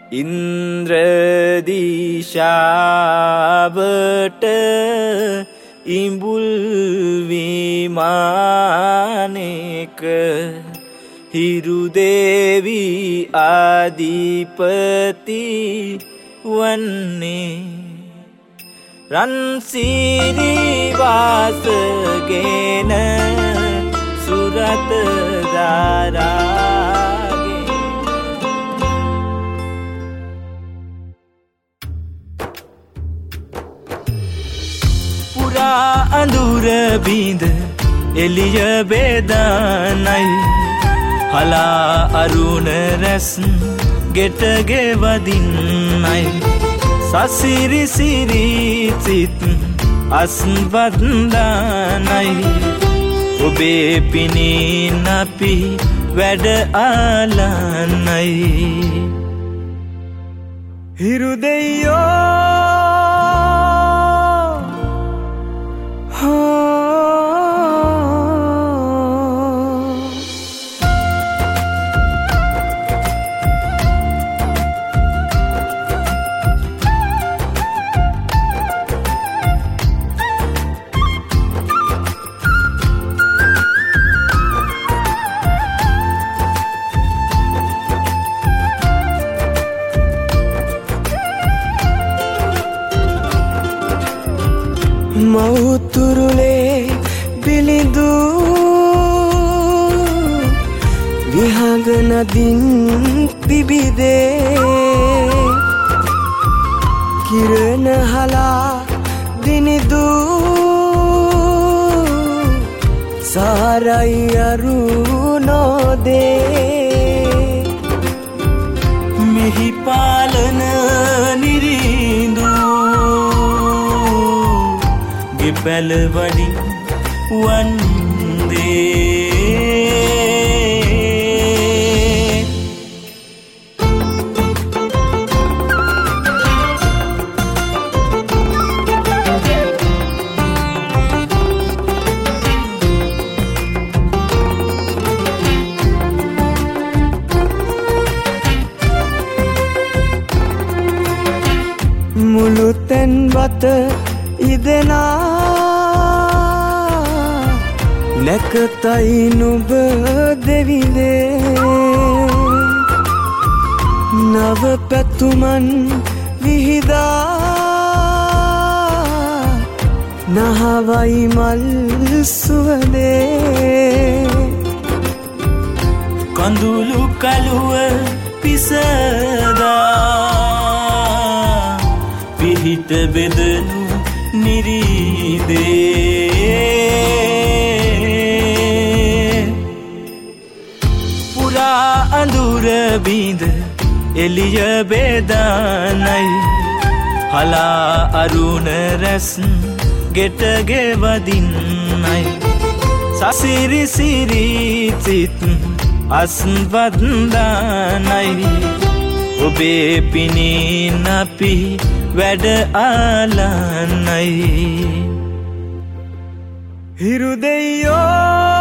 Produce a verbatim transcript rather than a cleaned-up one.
ඉන්ද්‍රදිශාවට ඉඹුල් විමානයක හිරු දේවි ආදිපති වන්නේ රන්සිරි වාසගෙන සුරත දාරාගෙන පුරා අඳුර බිඳ එළිය බෙදානයි හලා අරුණ රැස් ගෙටගේ වදින්නයි සසිරි සිරි සිත් අස්වන්දානයි ඔබේ පිනින් අපි වැඩ ආලන්නයි හිරු දෙයෝ මෞතුරුලේ බිලිඳු විහඟ නදින් පිබිදේ කිරණ හලා දිනිදු සාරයි අරුණෝදේ මෙහි පාලන නිරිඳු පැලවඩි වන්දේ මුළුතැන් වත ඉදෙනා නැකතයි නුඹ දෙවිදේ නව පැතුමන් විහිදා නහවයි මල් සුවදේ කඳුළු කළුව පිසදා පිහිට බෙදනු නිරිදේ පුරා අඳුර බිඳ එළිය බෙදානයි හලා අරුණ රැස් ගෙටගේ වදින්නයි සසිරි සිරි සිත් අස්වන්දානයි ඔබේ පිනින් අපි වැඩ ආලන්නයි හිරු දෙයෝ